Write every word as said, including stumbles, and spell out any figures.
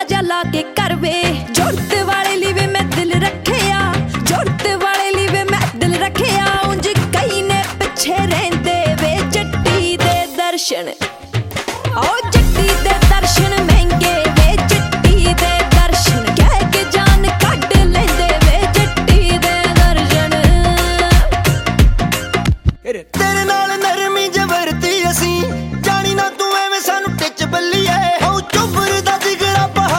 जा ला के कर वे जुड़त वाले ली वे मैं दिल रखिया जुड़त वाले ली वे मैं दिल रखिया उंज कई ने पिछे रहंदे वे जट्टी दे दर्शन ओ जट्टी दे दर्शन महंगे वे जट्टी दे दर्शन कह के जान कट लेंदे वे जट्टी दे दर्शन तेरे नाल